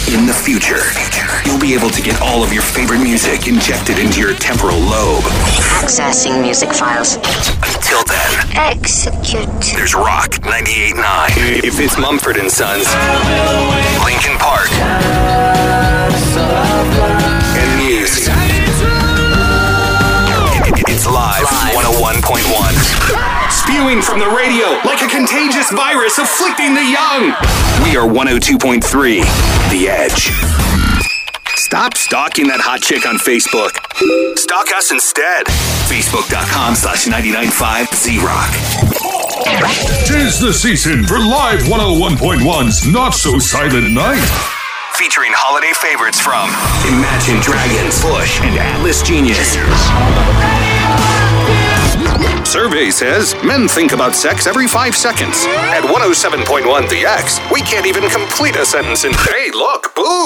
In the future, you'll be able to get all of your favorite music injected into your temporal lobe. Accessing music files. Until then, execute. There's Rock 98.9. If it's Mumford & Sons, Linkin Park, and Muse, it's Live 101.1. Spewing from the radio like a contagious virus afflicting the young. We are 102.3, The Edge. Stop stalking that hot chick on Facebook. Stalk us instead. Facebook.com/995ZRock. 'Tis the season for Live 101.1's Not So Silent Night. Featuring holiday favorites from Imagine Dragons, Bush, and Atlas Genius. Survey says men think about sex every 5 seconds. At 107.1 The X, we can't even complete a sentence in, hey, look, boo!